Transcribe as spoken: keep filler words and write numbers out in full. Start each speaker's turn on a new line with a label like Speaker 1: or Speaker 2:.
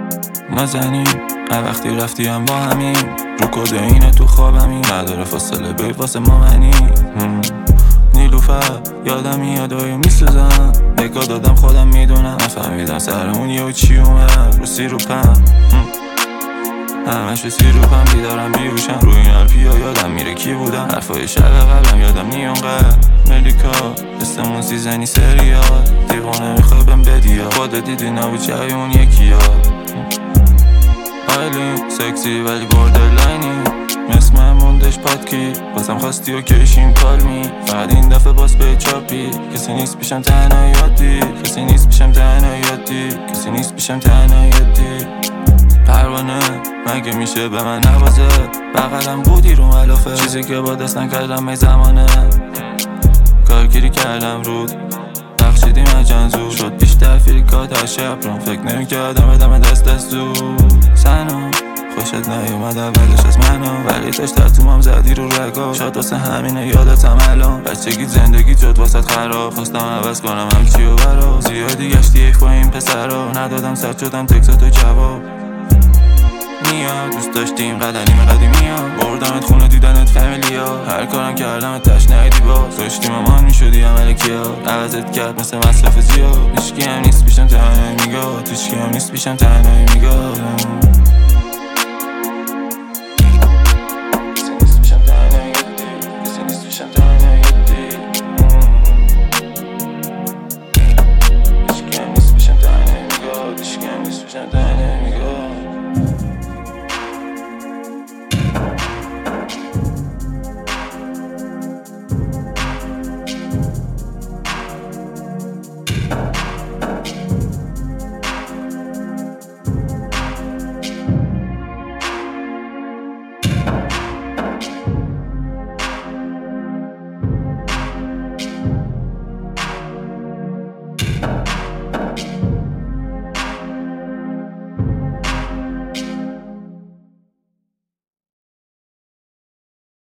Speaker 1: نازنین هر وقتی رفتی هم با همین رو کدینه تو خوابمی نداره فاصله بی واسه ما منی نیلوفر یادم میادای میسوزم بگاه دادم خودم میدونم نفهمیدم سرمون یه چی اومد رو سی رو پم همش سی رو پم بیدارم بیوشم روی این الپیا یادم میره کی بودم حرفای شب قبلم یادم نیون قد ملیکا اسمون سیزنی سریال دیوانه میخوای بهم بدی خودت دیدی نبود چای اون یکی ها آیلین سکسی ولی بوردرلاینی مثل من موندش پادکی بازم خواستی و کشیم کالمی فقط این دفعه باز به چاپی کسی نیست پیشم تنها یادی کسی نیست پیشم تنها یادی کسی نیست پیشم تنها یادی پروانه مگه میشه به من نوازه بغلم بودی رو ملافه چیزی که با دست نکردم ای زمانه کارگیری کردم رود بخشیدی مجنزو شد بیشتر فریکات از شبرم فکر نمی کردم بدم دست دست زود سنو خوشت نیومد اولش از منو ولی داشت تومم زدی رو رگا شاید واسه همینه یادتم الان بچگی زندگی شد واسه خراب خواستم عوض کنم همچی و برا زیادی گشتی ایف با این پسرا ندادم سرد شدم تکساتو جواب میاد دوست داشتیم قدنیم قدیمی ها بردمت خونه دیدنت فامیلیا هر کارم کردم تش نیدی باز داشتیم امان میشدی عمل کیا عوضت کرد مثل مصرف زیاد هیچکی هم نیست پیشم تنهایی میگاه هیچکی هم نیست پیشم تنهایی میگاه کسی نیست پیشم تنهایی کسی نیست پیشم تنهایی